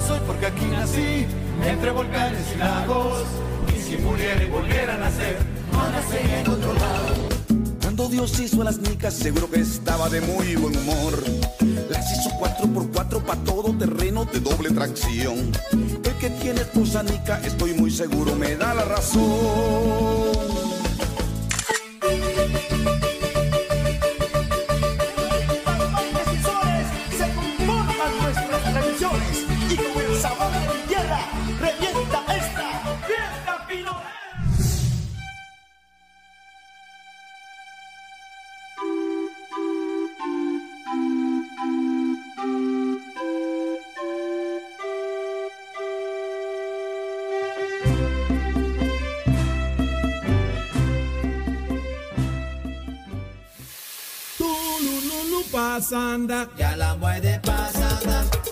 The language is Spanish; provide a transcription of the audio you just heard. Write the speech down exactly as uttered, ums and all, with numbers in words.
como soy porque aquí nací, entre volcanes y lagos, y si muriera y volviera a nacer, no nacería en otro lado. Cuando Dios hizo a las nicas, seguro que estaba de muy buen humor. Las hizo cuatro por cuatro pa' todo terreno de doble tracción. El que tiene esposa nica, estoy muy seguro, me da la razón. Y con el sabor de mi tierra, revienta esta fiesta pinolera. Tulululu pasanda, ya la mueve pasanda.